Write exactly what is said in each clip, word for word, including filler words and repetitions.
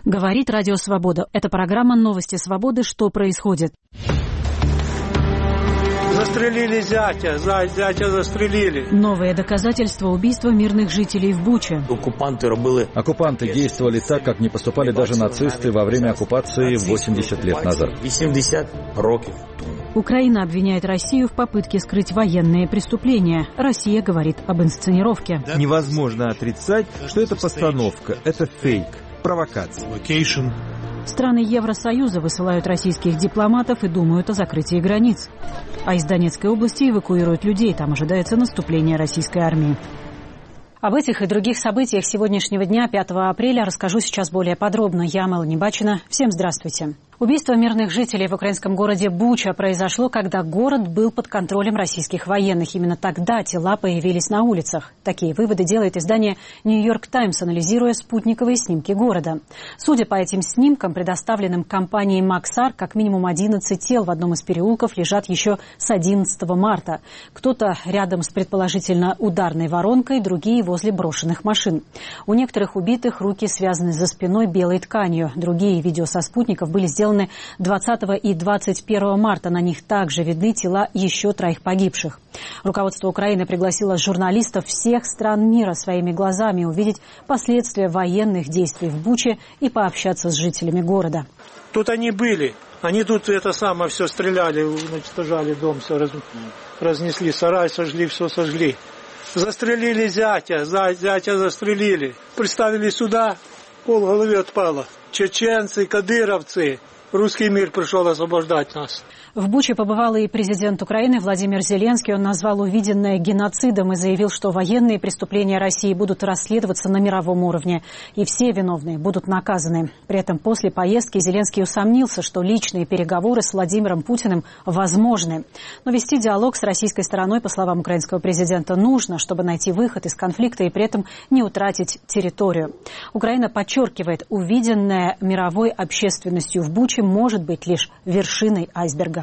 Говорит Радио Свобода. Это программа «Новости Свободы». Что происходит? Застрелили зятя, зятя застрелили. Новые доказательства убийства мирных жителей в Буче. Оккупанты действовали так, как не поступали даже нацисты во время оккупации восемьдесят лет назад. Украина обвиняет Россию в попытке скрыть военные преступления. Россия говорит об инсценировке. Невозможно отрицать, что это постановка, это фейк, провокация. Страны Евросоюза высылают российских дипломатов и думают о закрытии границ. А из Донецкой области эвакуируют людей. Там ожидается наступление российской армии. Об этих и других событиях сегодняшнего дня, пятого апреля, расскажу сейчас более подробно. Я, Мелани Бачина. Всем здравствуйте. Убийство мирных жителей в украинском городе Буча произошло, когда город был под контролем российских военных. Именно тогда тела появились на улицах. Такие выводы делает издание «Нью-Йорк Таймс», анализируя спутниковые снимки города. Судя по этим снимкам, предоставленным компанией «Максар», как минимум одиннадцать тел в одном из переулков лежат еще с одиннадцатого марта. Кто-то рядом с предположительно ударной воронкой, другие возле брошенных машин. У некоторых убитых руки связаны за спиной белой тканью. Другие видео со спутников были сделаны двадцатого и двадцать первого марта. На них также видны тела еще троих погибших. Руководство Украины пригласило журналистов всех стран мира своими глазами увидеть последствия военных действий в Буче и пообщаться с жителями города. Тут они были. Они тут это самое все стреляли, уничтожали дом, все раз, разнесли, сарай сожгли, все сожгли. Застрелили зятя, зятя застрелили. Приставили сюда, пол головы отпало. Чеченцы, кадыровцы. Русский мир пришел освобождать нас. В Буче побывал и президент Украины Владимир Зеленский. Он назвал увиденное геноцидом и заявил, что военные преступления России будут расследоваться на мировом уровне. И все виновные будут наказаны. При этом после поездки Зеленский усомнился, что личные переговоры с Владимиром Путиным возможны. Но вести диалог с российской стороной, по словам украинского президента, нужно, чтобы найти выход из конфликта и при этом не утратить территорию. Украина подчеркивает, увиденное мировой общественностью в Буче может быть лишь вершиной айсберга.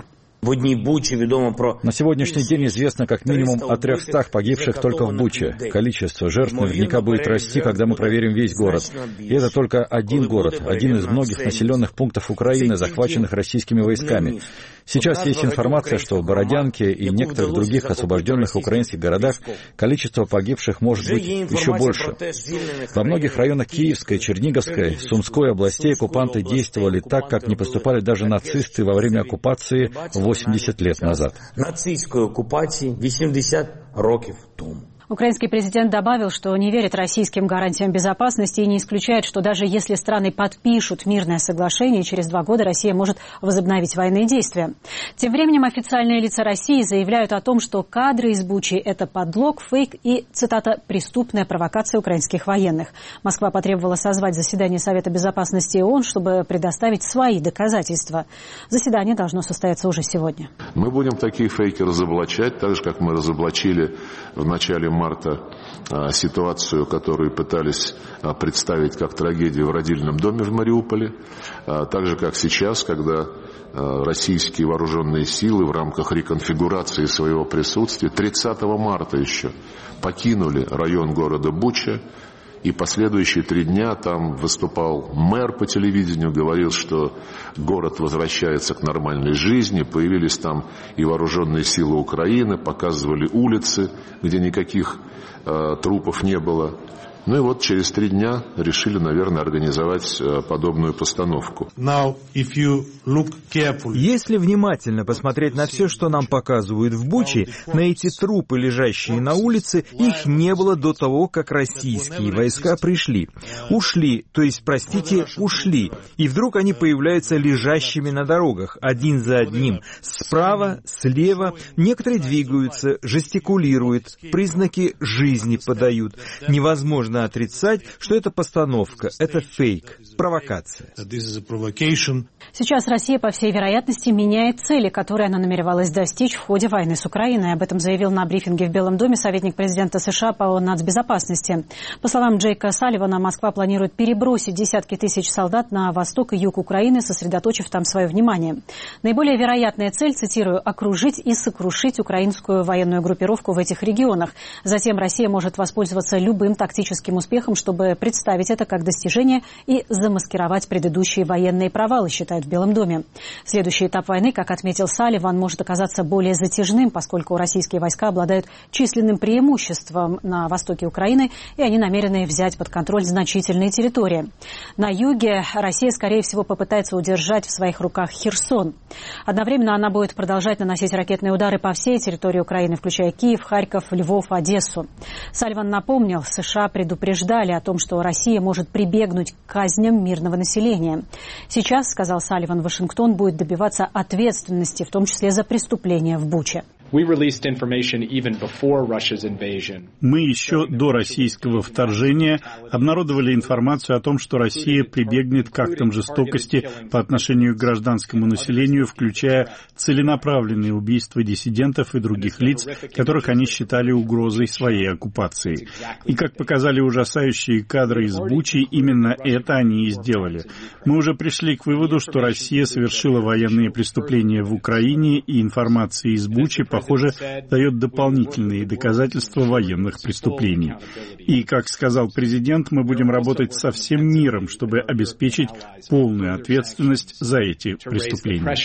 На сегодняшний день известно как минимум о трехстах погибших только в Буче. Количество жертв наверняка будет расти, когда мы проверим весь город. И это только один город, один из многих населенных пунктов Украины, захваченных российскими войсками. Сейчас есть информация, что в Бородянке и некоторых других освобожденных украинских городах количество погибших может быть еще больше. Во многих районах Киевской, Черниговской, Сумской областей оккупанты действовали так, как не поступали даже нацисты во время оккупации восемьдесят лет назад. Нацистської оккупації вісімдесят років тому. Украинский президент добавил, что не верит российским гарантиям безопасности и не исключает, что даже если страны подпишут мирное соглашение, через два года Россия может возобновить военные действия. Тем временем официальные лица России заявляют о том, что кадры из Бучи – это подлог, фейк и, цитата, «преступная провокация украинских военных». Москва потребовала созвать заседание Совета безопасности ООН, чтобы предоставить свои доказательства. Заседание должно состояться уже сегодня. Мы будем такие фейки разоблачать, так же, как мы разоблачили в начале марта ситуацию, которую пытались представить как трагедию в родильном доме в Мариуполе, так же, как сейчас, когда российские вооруженные силы в рамках реконфигурации своего присутствия тридцатого марта еще покинули район города Буча. И последующие три дня там выступал мэр по телевидению, говорил, что город возвращается к нормальной жизни. Появились там и вооруженные силы Украины, показывали улицы, где никаких э, трупов не было. Ну и вот через три дня решили, наверное, организовать подобную постановку. Now, if you look carefully... Если внимательно посмотреть на все, что нам показывают в Буче, на эти трупы, лежащие на улице, их не было до того, как российские войска пришли. Ушли, то есть, простите, ушли. И вдруг они появляются лежащими на дорогах, один за одним. Справа, слева, некоторые двигаются, жестикулируют, признаки жизни подают. Невозможно отрицать, что это постановка, это фейк, провокация. Сейчас Россия, по всей вероятности, меняет цели, которые она намеревалась достичь в ходе войны с Украиной. Об этом заявил на брифинге в Белом доме советник президента США по нацбезопасности. По словам Джейка Салливана, Москва планирует перебросить десятки тысяч солдат на восток и юг Украины, сосредоточив там свое внимание. Наиболее вероятная цель, цитирую, окружить и сокрушить украинскую военную группировку в этих регионах. Затем Россия может воспользоваться любым тактическим жестким успехом, чтобы представить это как достижение и замаскировать предыдущие военные провалы, считают в Белом доме. Следующий этап войны, как отметил Салливан, может оказаться более затяжным, поскольку российские войска обладают численным преимуществом на востоке Украины, и они намерены взять под контроль значительные территории. На юге Россия, скорее всего, попытается удержать в своих руках Херсон. Одновременно она будет продолжать наносить ракетные удары по всей территории Украины, включая Киев, Харьков, Львов, Одессу. Салливан напомнил, США предупреждали о том, что Россия может прибегнуть к казням мирного населения. Сейчас, сказал Салливан, Вашингтон будет добиваться ответственности, в том числе за преступления в Буче. Мы еще до российского вторжения обнародовали информацию о том, что Россия прибегнет к актам жестокости по отношению к гражданскому населению, включая целенаправленные убийства диссидентов и других лиц, которых они считали угрозой своей оккупации. И, как показали ужасающие кадры из Бучи, именно это они и сделали. Мы уже пришли к выводу, что Россия совершила военные преступления в Украине, и информация из Бучи, похоже, дает дополнительные доказательства военных преступлений. И, как сказал президент, мы будем работать со всем миром, чтобы обеспечить полную ответственность за эти преступления.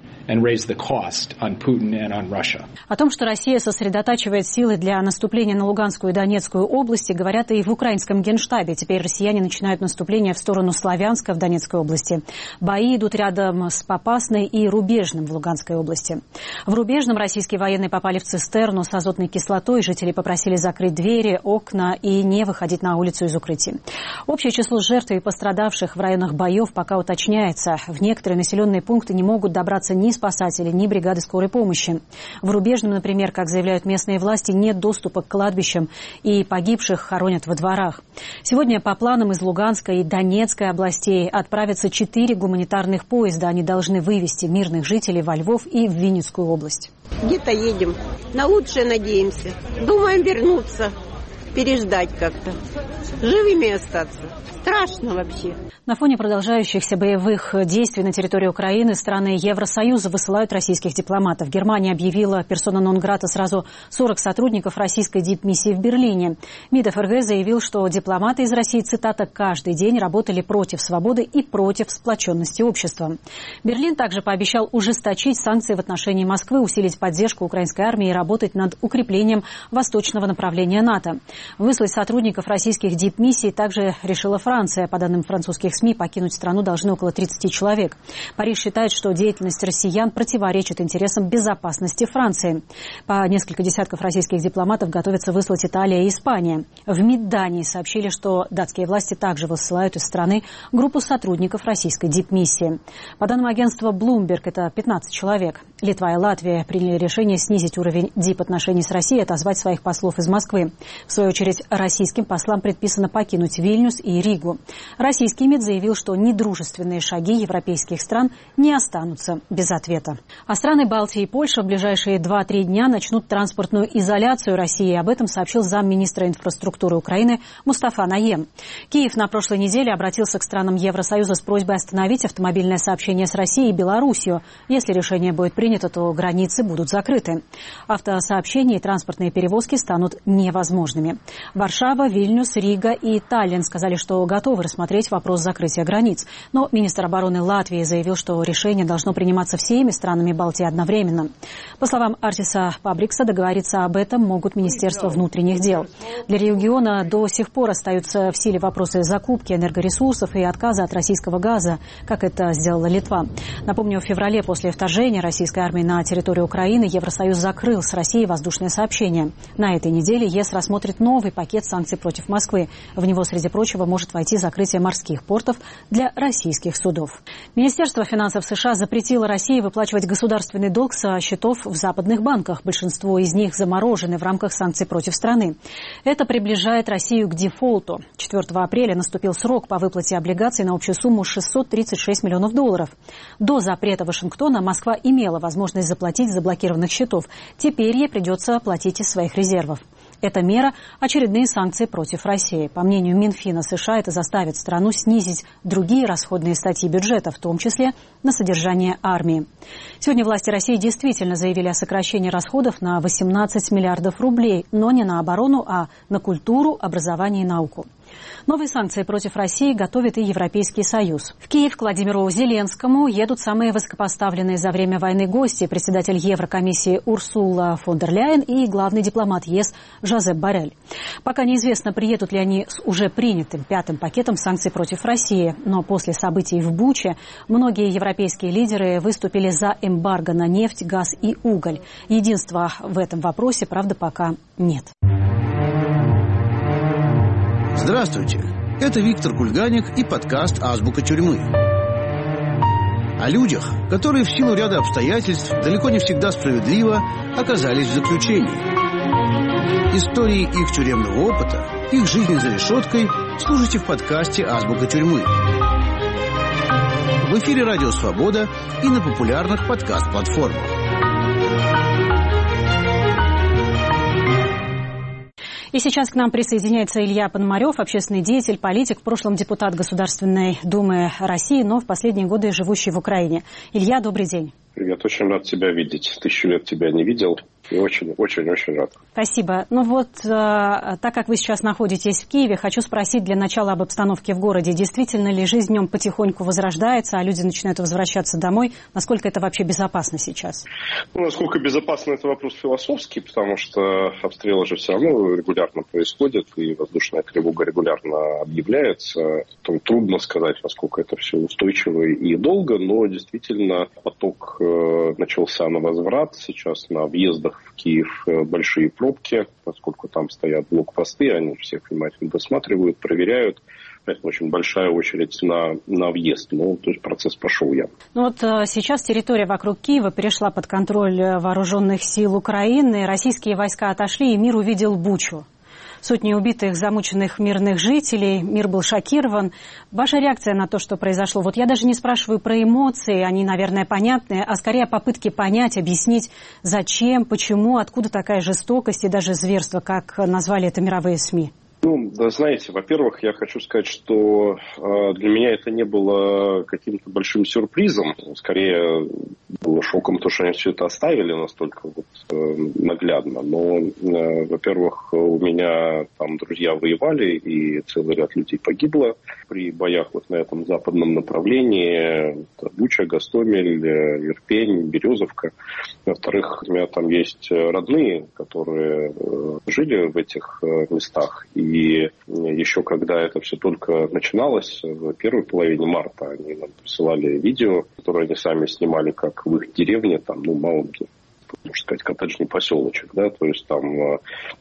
О том, что Россия сосредотачивает силы для наступления на Луганскую и Донецкую области, говорят и в украинском генштабе. Теперь россияне начинают наступление в сторону Славянска в Донецкой области. Бои идут рядом с Попасной и Рубежным в Луганской области. В Рубежном российские военные попали в цистерну с азотной кислотой. Жители попросили закрыть двери, окна и не выходить на улицу из укрытий. Общее число жертв и пострадавших в районах боев пока уточняется. В некоторые населенные пункты не могут добраться ни спасатели, ни бригады скорой помощи. В Рубежном, например, как заявляют местные власти, нет доступа к кладбищам, и погибших хоронят во дворах. Сегодня по планам из Луганской и Донецкой областей отправятся четыре гуманитарных поезда. Они должны вывести мирных жителей во Львов и в Винницкую область. Где-то едем, на лучшее надеемся. Думаем вернуться, переждать как-то, живыми остаться. Страшно вообще. На фоне продолжающихся боевых действий на территории Украины страны Евросоюза высылают российских дипломатов. Германия объявила персона нон-грата сразу сорок сотрудников российской дипмиссии в Берлине. МИД ФРГ заявил, что дипломаты из России, цитата, «каждый день работали против свободы и против сплоченности общества». Берлин также пообещал ужесточить санкции в отношении Москвы, усилить поддержку украинской армии и работать над укреплением восточного направления НАТО. Выслать сотрудников российских дипмиссий также решила Франция. Франция. По данным французских СМИ, покинуть страну должны около тридцати человек. Париж считает, что деятельность россиян противоречит интересам безопасности Франции. По несколько десятков российских дипломатов готовятся выслать Италия и Испания. В МИД Дании сообщили, что датские власти также высылают из страны группу сотрудников российской дипмиссии. По данным агентства Bloomberg, это пятнадцать человек. Литва и Латвия приняли решение снизить уровень дип-отношений с Россией и отозвать своих послов из Москвы. В свою очередь, российским послам предписано покинуть Вильнюс и Ригу. Российский МИД заявил, что недружественные шаги европейских стран не останутся без ответа. А страны Балтии и Польша в ближайшие два-три дня начнут транспортную изоляцию России. Об этом сообщил замминистра инфраструктуры Украины Мустафа Наем. Киев на прошлой неделе обратился к странам Евросоюза с просьбой остановить автомобильное сообщение с Россией и Белоруссией. Если решение будет принято, то границы будут закрыты. Автосообщения и транспортные перевозки станут невозможными. Варшава, Вильнюс, Рига и Таллин сказали, что готовы рассмотреть вопрос закрытия границ. Но министр обороны Латвии заявил, что решение должно приниматься всеми странами Балтии одновременно. По словам Артиса Пабрикса, договориться об этом могут Министерство внутренних дел. Для региона до сих пор остаются в силе вопросы закупки энергоресурсов и отказа от российского газа, как это сделала Литва. Напомню, в феврале после вторжения российской армии на территорию Украины Евросоюз закрыл с Россией воздушное сообщение. На этой неделе ЕС рассмотрит новый пакет санкций против Москвы. В него, среди прочего, может войти закрытие морских портов для российских судов. Министерство финансов США запретило России выплачивать государственный долг со счетов в западных банках. Большинство из них заморожены в рамках санкций против страны. Это приближает Россию к дефолту. четвёртого апреля наступил срок по выплате облигаций на общую сумму шестьсот тридцать шесть миллионов долларов. До запрета Вашингтона Москва имела возможность заплатить с заблокированных счетов. Теперь ей придется платить из своих резервов. Эта мера – очередные санкции против России. По мнению Минфина США, это заставит страну снизить другие расходные статьи бюджета, в том числе на содержание армии. Сегодня власти России действительно заявили о сокращении расходов на восемнадцать миллиардов рублей, но не на оборону, а на культуру, образование и науку. Новые санкции против России готовит и Европейский Союз. В Киев к Владимиру Зеленскому едут самые высокопоставленные за время войны гости: председатель Еврокомиссии Урсула фон дер Ляйен и главный дипломат ЕС Жозеп Боррель. Пока неизвестно, приедут ли они с уже принятым пятым пакетом санкций против России. Но после событий в Буче многие европейские лидеры выступили за эмбарго на нефть, газ и уголь. Единства в этом вопросе, правда, пока нет. Здравствуйте, это Виктор Кульганик и подкаст «Азбука тюрьмы». О людях, которые в силу ряда обстоятельств, далеко не всегда справедливо, оказались в заключении. Истории их тюремного опыта, их жизни за решеткой слушайте в подкасте «Азбука тюрьмы». В эфире «Радио Свобода» и на популярных подкаст-платформах. И сейчас к нам присоединяется Илья Пономарев, общественный деятель, политик, в прошлом депутат Государственной Думы России, но в последние годы живущий в Украине. Илья, добрый день. Привет, очень рад тебя видеть. Тысячу лет тебя не видел. И очень-очень-очень рад. Спасибо. Ну вот, э, так как вы сейчас находитесь в Киеве, хочу спросить для начала об обстановке в городе. Действительно ли жизнь в нем потихоньку возрождается, а люди начинают возвращаться домой? Насколько это вообще безопасно сейчас? Ну, насколько безопасно, это вопрос философский, потому что обстрелы же все равно регулярно происходят, и воздушная тревога регулярно объявляется. Там трудно сказать, насколько это все устойчиво и долго, но действительно поток э, начался на возврат. Сейчас на въездах в Киев большие пробки, поскольку там стоят блокпосты, они всех внимательно досматривают, проверяют. Это очень большая очередь на, на въезд. Ну, то есть процесс пошел явно. Ну вот сейчас территория вокруг Киева перешла под контроль вооруженных сил Украины. Российские войска отошли, и мир увидел Бучу. Сотни убитых, замученных мирных жителей. Мир был шокирован. Ваша реакция на то, что произошло? Вот я даже не спрашиваю про эмоции, они, наверное, понятны, а скорее о попытке понять, объяснить, зачем, почему, откуда такая жестокость и даже зверство, как назвали это мировые СМИ. Ну, да, знаете, во-первых, я хочу сказать, что э, для меня это не было каким-то большим сюрпризом. Скорее, было шоком то, что они все это оставили настолько вот, э, наглядно. Но, э, во-первых, у меня там друзья воевали, и целый ряд людей погибло при боях вот на этом западном направлении. Буча, Гостомель, Ирпень, Березовка. Во-вторых, у меня там есть родные, которые э, жили в этих э, местах. И И еще когда это все только начиналось, в первой половине марта, они нам присылали видео, которое они сами снимали, как в их деревне, там, ну, маленький, можно сказать, коттеджный поселочек, да, то есть там э,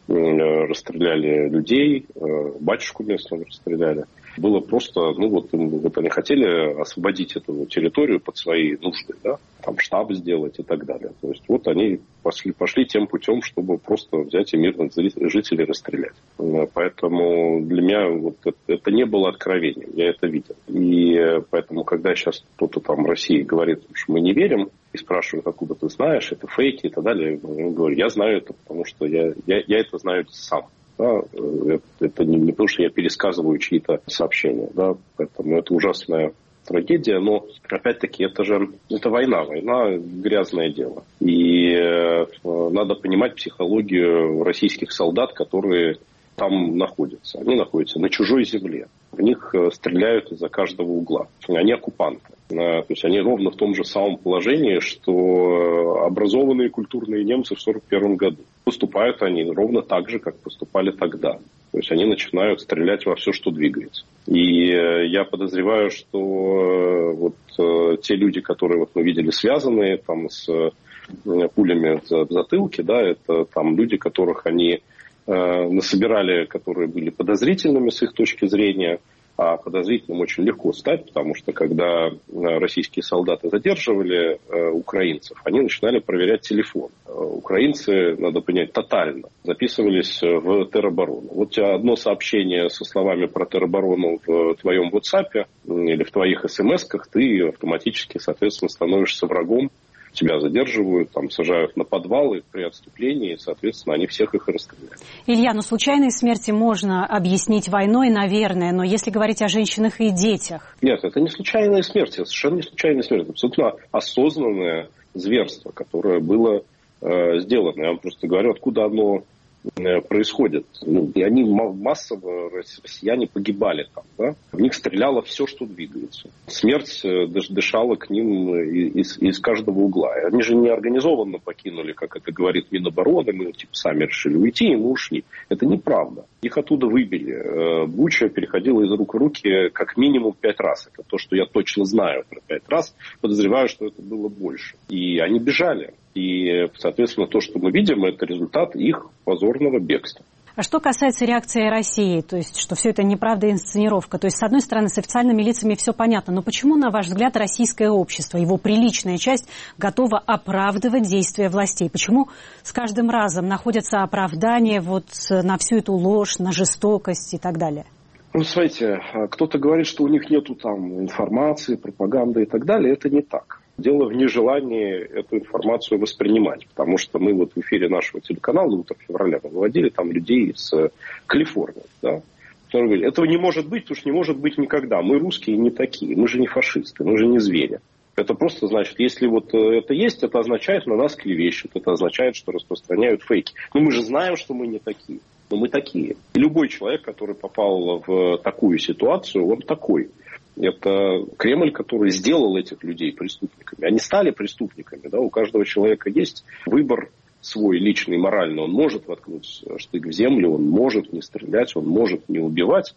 расстреляли людей, э, батюшку местного расстреляли. Было просто, ну вот, вот они хотели освободить эту территорию под свои нужды, да, там штаб сделать и так далее. То есть вот они пошли, пошли тем путем, чтобы просто взять и мирных жителей расстрелять. Поэтому для меня вот это, это не было откровением, я это видел. И поэтому, когда сейчас кто-то там в России говорит, что мы не верим, и спрашивают, откуда ты знаешь, это фейки и так далее, я говорю, я знаю это, потому что я, я, я это знаю сам. Да, это не, не потому, что я пересказываю чьи-то сообщения, да, поэтому это ужасная трагедия, но опять-таки это же это война, война грязное дело. И э, надо понимать психологию российских солдат, которые там находятся. Они находятся на чужой земле. В них стреляют из-за каждого угла. Они оккупанты. То есть они ровно в том же самом положении, что образованные культурные немцы в сорок первом году. Поступают они ровно так же, как поступали тогда. То есть они начинают стрелять во все, что двигается. И я подозреваю, что вот те люди, которые вот мы видели связанные там, с пулями в затылке, да, это там люди, которых они насобирали, которые были подозрительными с их точки зрения. А подозрительным очень легко стать, потому что когда российские солдаты задерживали э, украинцев, они начинали проверять телефон. Украинцы, надо понять, тотально записывались в тероборону. Вот у тебя одно сообщение со словами про тероборону в твоем WhatsApp или в твоих смс-ках, ты автоматически, соответственно, становишься врагом. Тебя задерживают, там, сажают на подвалы при отступлении, и, соответственно, они всех их и расстреляют. Илья, ну случайные смерти можно объяснить войной, наверное, но если говорить о женщинах и детях... Нет, это не случайная смерть, это совершенно не случайная смерть, это абсолютно осознанное зверство, которое было э, сделано. Я вам просто говорю, откуда оно происходят. Ну, и они массово, россияне погибали там, да? В них стреляло все, что двигается. Смерть дышала к ним из, из каждого угла. И они же не организованно покинули, как это говорит Минобороны, мы типа сами решили уйти, и мы ушли. Это неправда. Их оттуда выбили. Буча переходила из рук в руки как минимум пять раз. Это то, что я точно знаю про пять раз. Подозреваю, что это было больше. И они бежали. И, соответственно, то, что мы видим, это результат их позорного бегства. А что касается реакции России, то есть, что все это неправда и инсценировка, то есть, с одной стороны, с официальными лицами все понятно, но почему, на ваш взгляд, российское общество, его приличная часть, готова оправдывать действия властей? Почему с каждым разом находятся оправдания вот на всю эту ложь, на жестокость и так далее? Ну, смотрите, кто-то говорит, что у них нету там информации, пропаганды и так далее. Это не так. Дело в нежелании эту информацию воспринимать, потому что мы вот в эфире нашего телеканала «Утро февраля» выводили там людей из Калифорнии, да, которые говорили, этого не может быть, потому что не может быть никогда. Мы русские не такие, мы же не фашисты, мы же не звери. Это просто значит, если вот это есть, это означает, на нас клевещут, это означает, что распространяют фейки. Но мы же знаем, что мы не такие, но мы такие. И любой человек, который попал в такую ситуацию, он такой. Это Кремль, который сделал этих людей преступниками. Они стали преступниками. Да? У каждого человека есть выбор свой личный, моральный. Он может воткнуть штык в землю, он может не стрелять, он может не убивать.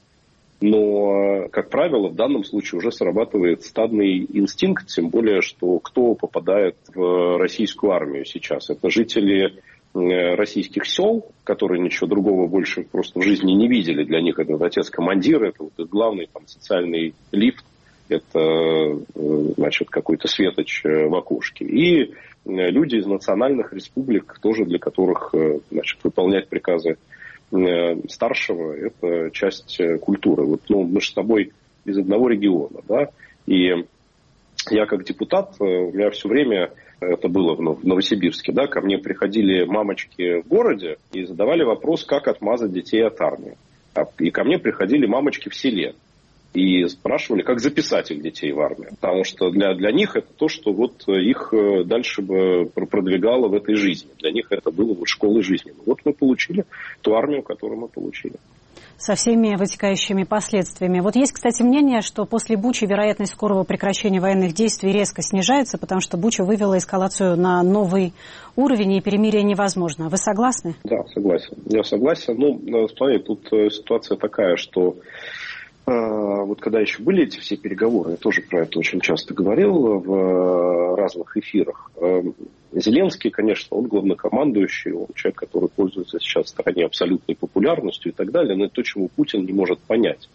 Но, как правило, в данном случае уже срабатывает стадный инстинкт, тем более, что кто попадает в российскую армию сейчас? Это жители российских сел, которые ничего другого больше просто в жизни не видели. Для них это отец-командир, это вот их главный там, социальный лифт, это значит, какой-то светоч в окошке. И люди из национальных республик, тоже для которых значит, выполнять приказы старшего, это часть культуры. Вот, ну, мы же с тобой из одного региона, да, и я как депутат, у меня все время, это было в Новосибирске, да, ко мне приходили мамочки в городе и задавали вопрос, как отмазать детей от армии. И ко мне приходили мамочки в селе и спрашивали, как записать их детей в армию. Потому что для, для них это то, что вот их дальше бы продвигало в этой жизни. Для них это было вот школой жизни. Вот мы получили ту армию, которую мы получили. Со всеми вытекающими последствиями. Вот есть, кстати, мнение, что после Бучи вероятность скорого прекращения военных действий резко снижается, потому что Буча вывела эскалацию на новый уровень, и перемирие невозможно. Вы согласны? Да, согласен. Я согласен. Ну, смотри, тут ситуация такая, что вот когда еще были эти все переговоры, я тоже про это очень часто говорил в разных эфирах. Зеленский, конечно, он главнокомандующий, он человек, который пользуется сейчас в стране абсолютной популярностью и так далее, но это то, чего Путин не может понять,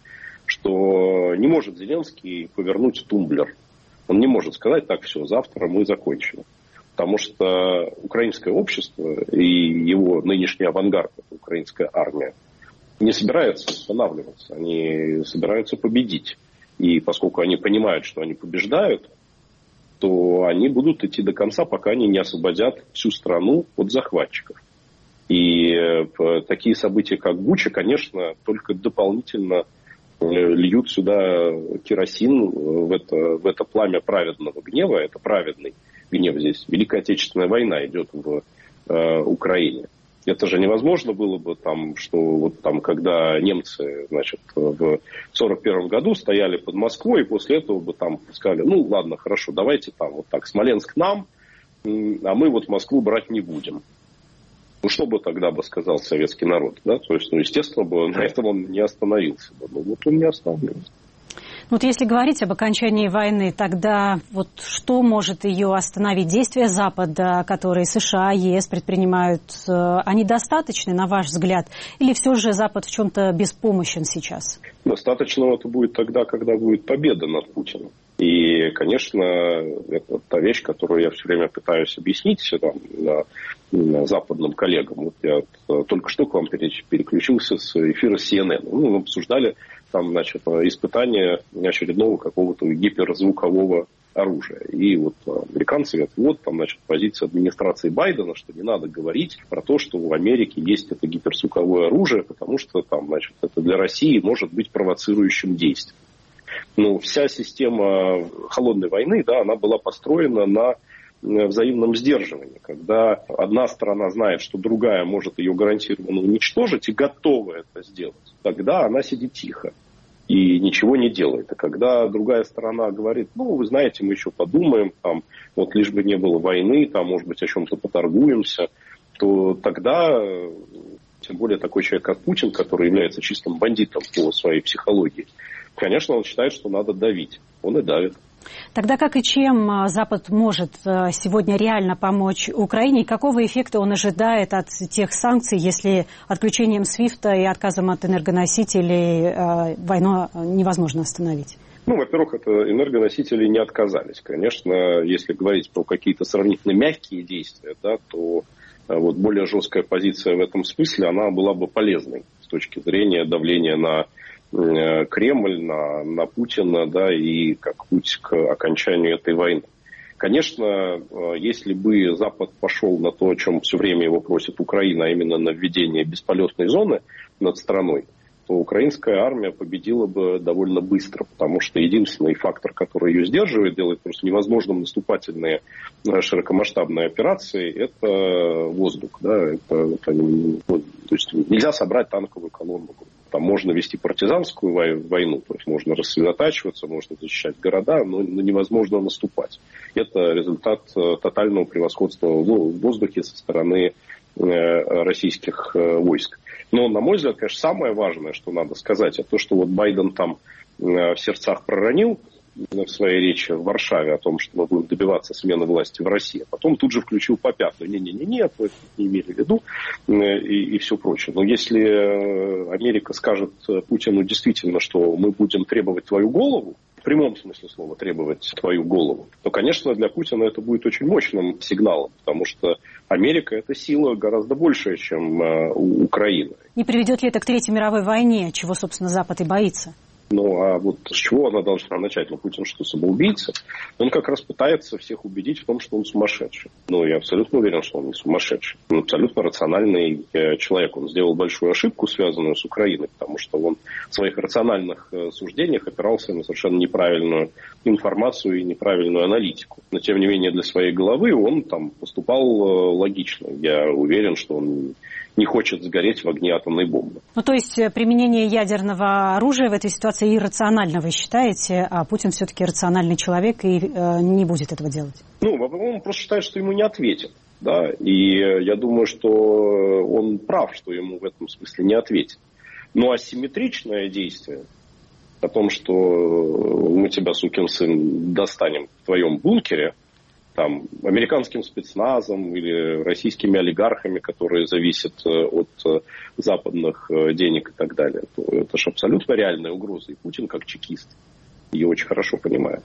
что не может Зеленский повернуть тумблер. Он не может сказать, так, все, завтра мы закончим. Потому что украинское общество и его нынешний авангард, это украинская армия, не собираются останавливаться, они собираются победить. И поскольку они понимают, что они побеждают, то они будут идти до конца, пока они не освободят всю страну от захватчиков. И такие события, как Буча, конечно, только дополнительно льют сюда керосин в это, в это пламя праведного гнева. Это праведный гнев здесь. Великая Отечественная война идет в э, Украине. Это же невозможно было бы, там, что вот там, когда немцы, значит, в сорок первом году стояли под Москвой, и после этого бы там сказали, ну ладно, хорошо, давайте там вот так, Смоленск нам, а мы вот Москву брать не будем. Ну, что бы тогда бы сказал советский народ, да? То есть, ну, естественно, бы на этом он не остановился бы. Ну, вот он не остановился. Вот если говорить об окончании войны, тогда вот что может ее остановить? Действия Запада, которые США, ЕС предпринимают, они достаточны, на ваш взгляд? Или все же Запад в чем-то беспомощен сейчас? Достаточно это будет тогда, когда будет победа над Путиным. И, конечно, это та вещь, которую я все время пытаюсь объяснить там, на, на западным коллегам. Вот я только что к вам переключился с эфира си эн эн. Ну, мы обсуждали там, значит, испытание очередного какого-то гиперзвукового оружия. И вот американцы говорят, вот там, значит, позиция администрации Байдена, что не надо говорить про то, что в Америке есть это гиперзвуковое оружие, потому что там, значит, это для России может быть провоцирующим действием. Но вся система холодной войны, да, она была построена на взаимном сдерживании, когда одна сторона знает, что другая может ее гарантированно уничтожить и готова это сделать, тогда она сидит тихо и ничего не делает. А когда другая сторона говорит, ну, вы знаете, мы еще подумаем, там, вот лишь бы не было войны, там, может быть, о чем-то поторгуемся, то тогда, тем более такой человек, как Путин, который является чистым бандитом по своей психологии, конечно, он считает, что надо давить. Он и давит. Тогда как и чем Запад может сегодня реально помочь Украине? И какого эффекта он ожидает от тех санкций, если отключением свифта и отказом от энергоносителей войну невозможно остановить? Ну, во-первых, это энергоносители не отказались. Конечно, если говорить про какие-то сравнительно мягкие действия, да, то вот более жесткая позиция в этом смысле, она была бы полезной с точки зрения давления на Кремль, на, на Путина, да, и как путь к окончанию этой войны. Конечно, если бы Запад пошел на то, о чем все время его просит Украина, а именно на введение бесполетной зоны над страной, то украинская армия победила бы довольно быстро, потому что единственный фактор, который ее сдерживает, делает просто невозможным наступательные широкомасштабные операции, это воздух. Да, это, это, то есть нельзя собрать танковую колонну. Там можно вести партизанскую войну, то есть можно рассредотачиваться, можно защищать города, но невозможно наступать. Это результат тотального превосходства в воздухе со стороны российских войск. Но, на мой взгляд, конечно, самое важное, что надо сказать, это то, что вот Байден там в сердцах проронил в своей речи в Варшаве о том, что мы будем добиваться смены власти в России. А потом тут же включил по пятую. Не-не-не, вы это не имели в виду и, и все прочее. Но если Америка скажет Путину действительно, что мы будем требовать твою голову, в прямом смысле слова требовать твою голову, то, конечно, для Путина это будет очень мощным сигналом, потому что Америка – это сила гораздо большая, чем у Украины. Не приведет ли это к Третьей мировой войне, чего, собственно, Запад и боится? Ну, а вот с чего она должна начать? Ну, Путин что, самоубийца? Он как раз пытается всех убедить в том, что он сумасшедший. Ну, я абсолютно уверен, что он не сумасшедший. Он абсолютно рациональный человек. Он сделал большую ошибку, связанную с Украиной, потому что он в своих рациональных суждениях опирался на совершенно неправильную информацию и неправильную аналитику. Но, тем не менее, для своей головы он там поступал логично. Я уверен, что он не хочет сгореть в огне атомной бомбы. Ну, то есть применение ядерного оружия в этой ситуации иррационально, вы считаете, а Путин все-таки рациональный человек и э, не будет этого делать? Ну, он просто считает, что ему не ответят. Да? И я думаю, что он прав, что ему в этом смысле не ответят. Но асимметричное действие о том, что мы тебя, сукин сын, достанем в твоем бункере, там, американским спецназом или российскими олигархами, которые зависят от западных денег и так далее, то это же абсолютно реальная угроза. И Путин, как чекист, ее очень хорошо понимает.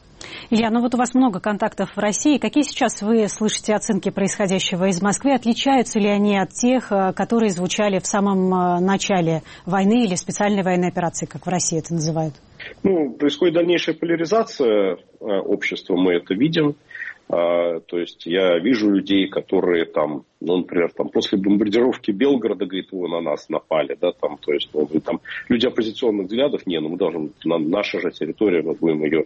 Илья, ну вот у вас много контактов в России. Какие сейчас вы слышите оценки происходящего из Москвы? Отличаются ли они от тех, которые звучали в самом начале войны или специальной военной операции, как в России это называют? Ну, происходит дальнейшая поляризация общества, мы это видим. А, то есть я вижу людей, которые там, ну, например, там после бомбардировки Белгорода, говорит, вы на нас напали, да, там, то есть, ну, там люди оппозиционных взглядов, не, ну, мы должны, на наша же территория, мы будем ее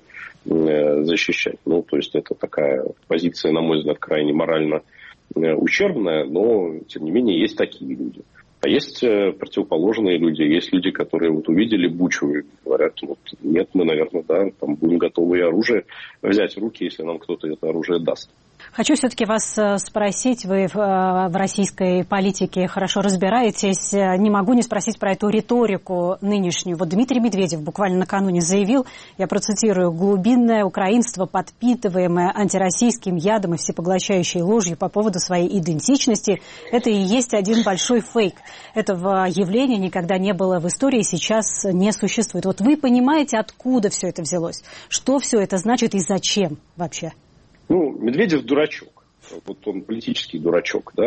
э, защищать. Ну, то есть это такая позиция, на мой взгляд, крайне морально э, ущербная, но, тем не менее, есть такие люди. А есть э, противоположные люди, есть люди, которые вот увидели Бучу и говорят, вот нет, мы, наверное, да, там будем готовы и оружие взять в руки, если нам кто-то это оружие даст. Хочу все-таки вас спросить, вы в российской политике хорошо разбираетесь, не могу не спросить про эту риторику нынешнюю. Вот Дмитрий Медведев буквально накануне заявил, я процитирую, «глубинное украинство, подпитываемое антироссийским ядом и всепоглощающей ложью по поводу своей идентичности, это и есть один большой фейк. Этого явления никогда не было в истории, сейчас не существует». Вот вы понимаете, откуда все это взялось? Что все это значит и зачем вообще? Ну, Медведев дурачок. Вот он политический дурачок, да.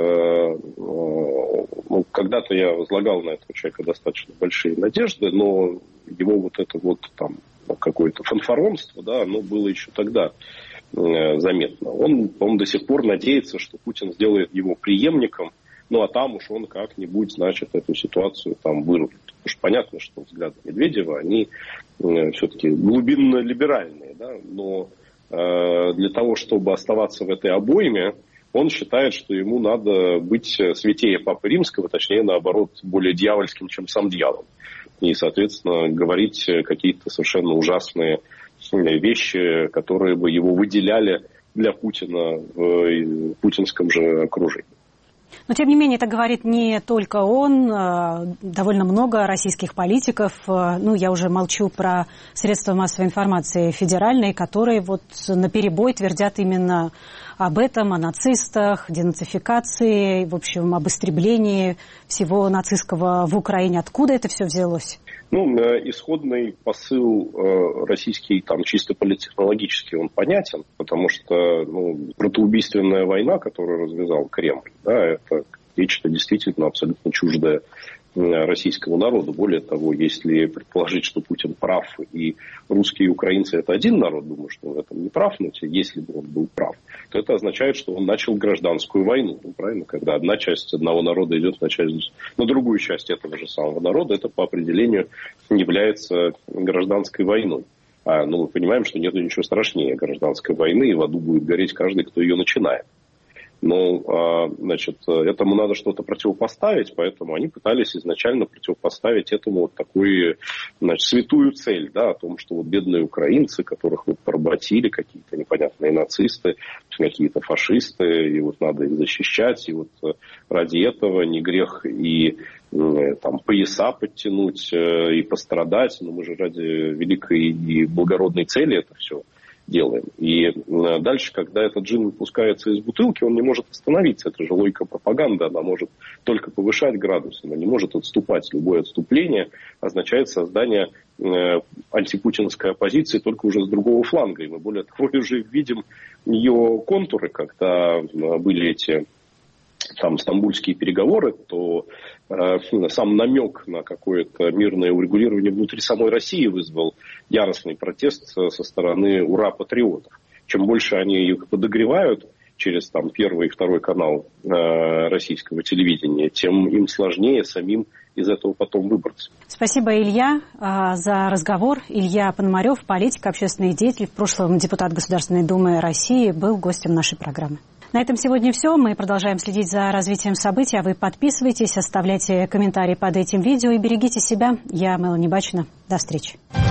Ну, когда-то я возлагал на этого человека достаточно большие надежды, но его вот это вот там какое-то фанфаронство, да, оно было еще тогда заметно. Он, он до сих пор надеется, что Путин сделает его преемником, ну а там уж он как-нибудь, значит, эту ситуацию там вырулит. Потому что понятно, что взгляды Медведева, они все-таки глубинно-либеральные, да, но для того, чтобы оставаться в этой обойме, он считает, что ему надо быть святее Папы Римского, точнее, наоборот, более дьявольским, чем сам дьявол. И, соответственно, говорить какие-то совершенно ужасные вещи, которые бы его выделяли для Путина в путинском же окружении. Но, тем не менее, это говорит не только он, довольно много российских политиков. Ну, я уже молчу про средства массовой информации федеральные, которые вот наперебой твердят именно об этом, о нацистах, денацификации, в общем, об истреблении всего нацистского в Украине. Откуда это все взялось? Ну, исходный посыл э, российский, там, чисто политтехнологический, он понятен, потому что, ну, братоубийственная война, которую развязал Кремль, да, это нечто действительно абсолютно чуждое российскому народу. Более того, если предположить, что Путин прав, и русские и украинцы это один народ, думаю, что он в этом не прав, но если бы он был прав, то это означает, что он начал гражданскую войну. Ну, правильно, когда одна часть одного народа идет на, часть, на другую часть этого же самого народа, это по определению является гражданской войной. А, ну, мы понимаем, что нет ничего страшнее гражданской войны, и в аду будет гореть каждый, кто ее начинает. Но, значит, этому надо что-то противопоставить, поэтому они пытались изначально противопоставить этому вот такую, значит, святую цель, да, о том, что вот бедные украинцы, которых вот поработили какие-то непонятные нацисты, какие-то фашисты, и вот надо их защищать, и вот ради этого не грех и там пояса подтянуть, и пострадать, но мы же ради великой и благородной цели это все делаем. И дальше, когда этот джин выпускается из бутылки, он не может остановиться. Это же логика пропаганды. Она может только повышать градус, она не может отступать. Любое отступление означает создание э, антипутинской оппозиции только уже с другого фланга. И мы, более того, уже видим ее контуры, когда были эти там стамбульские переговоры, то э, сам намек на какое-то мирное урегулирование внутри самой России вызвал яростный протест со стороны ура-патриотов. Чем больше они их подогревают через там, первый и второй канал э, российского телевидения, тем им сложнее самим из этого потом выбраться. Спасибо, Илья, э, за разговор. Илья Пономарев, политик, общественный деятель, в прошлом депутат Государственной Думы России, был гостем нашей программы. На этом сегодня все. Мы продолжаем следить за развитием событий. А вы подписывайтесь, оставляйте комментарии под этим видео и берегите себя. Я Мелани Бачина. До встречи.